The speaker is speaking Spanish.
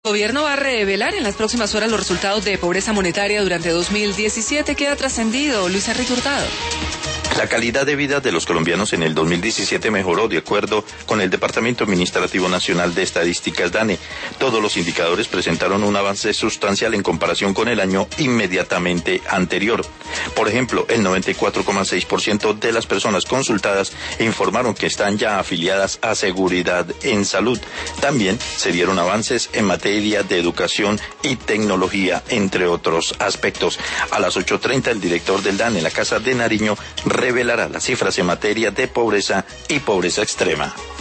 El gobierno va a revelar en las próximas horas los resultados de pobreza monetaria durante 2017. ¿Qué ha trascendido, Luis Enrique Hurtado? La calidad de vida de los colombianos en el 2017 mejoró de acuerdo con el Departamento Administrativo Nacional de Estadísticas, DANE. Todos los indicadores presentaron un avance sustancial en comparación con el año inmediatamente anterior. Por ejemplo, el 94,6% de las personas consultadas informaron que están ya afiliadas a Seguridad en Salud. También se dieron avances en materia de educación y tecnología, entre otros aspectos. A las 8:30, el director del DANE en la Casa de Nariño revelará las cifras en materia de pobreza y pobreza extrema.